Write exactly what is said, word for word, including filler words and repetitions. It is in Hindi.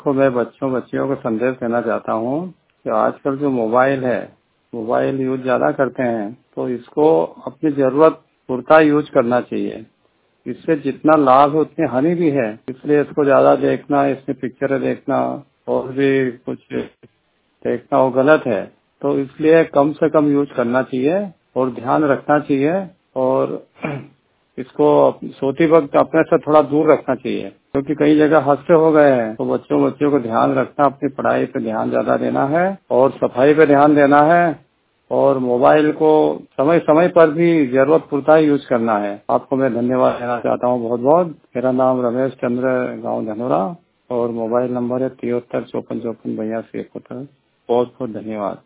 तो मैं बच्चों बच्चियों को संदेश देना चाहता हूँ कि आजकल जो मोबाइल है, मोबाइल यूज ज्यादा करते हैं, तो इसको अपनी जरूरत पूरता यूज करना चाहिए। इससे जितना लाभ है उतनी हानि भी है, इसलिए इसको ज्यादा देखना, इसमें पिक्चरें देखना और भी कुछ देखना वो गलत है। तो इसलिए कम से कम यूज करना चाहिए और ध्यान रखना चाहिए और इसको सोते वक्त अपने से थोड़ा दूर रखना चाहिए, क्योंकि कई जगह हादसे हो गए हैं। तो बच्चों बच्चियों को ध्यान रखना, अपनी पढ़ाई पे ध्यान ज्यादा देना है और सफाई पे ध्यान देना है और मोबाइल को समय समय पर भी जरूरत पूरता ही यूज करना है। आपको मैं धन्यवाद देना चाहता हूँ बहुत बहुत। मेरा नाम रमेश चंद्र, गाँव धनोरा, और मोबाइल नंबर है तिहत्तर चौपन चौपन बयासी इकहत्तर। बहुत बहुत धन्यवाद।